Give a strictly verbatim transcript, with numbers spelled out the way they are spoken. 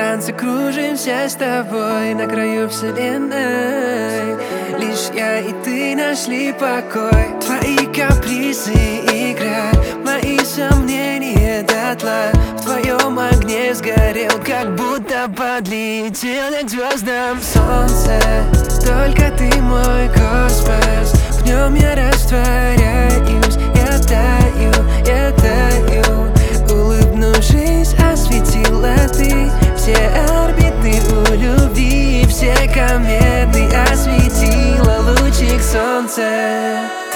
танце кружимся с тобой на краю вселенной. Лишь я и ты нашли покой. Твои капризы игра, мои сомнения дотла. В твоем огне сгорел, как будто подлетел я к звездам. Солнце, только ты мой космос. В нем я растворяюсь, я таю, я таю. Улыбнувшись, осветила ты все орбиты у любви, все кометы осветила лучик солнца.